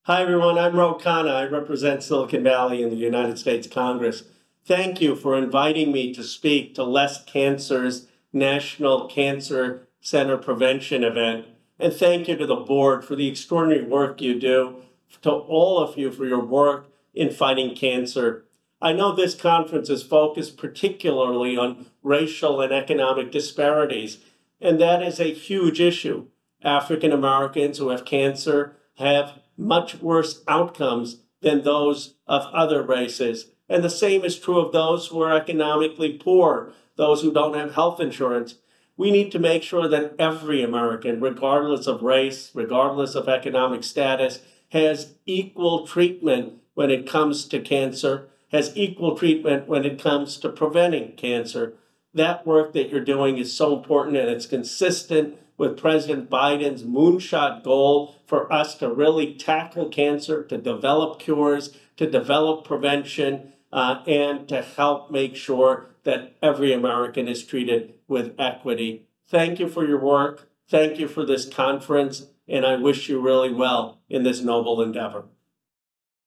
Hi, everyone. I'm Ro Khanna. I represent Silicon Valley in the United States Congress. Thank you for inviting me to speak to Less Cancer's National Cancer Center Prevention event. And thank you to the board for the extraordinary work you do, to all of you for your work in fighting cancer. I know this conference is focused particularly on racial and economic disparities, and that is a huge issue. African Americans who have cancer have much worse outcomes than those of other races. And the same is true of those who are economically poor, those who don't have health insurance. We need to make sure that every American, regardless of race, regardless of economic status, has equal treatment when it comes to cancer, has equal treatment when it comes to preventing cancer. That work that you're doing is so important, and it's consistent with President Biden's moonshot goal for us to really tackle cancer, to develop cures, to develop prevention, and to help make sure that every American is treated with equity. Thank you for your work. Thank you for this conference, and I wish you really well in this noble endeavor.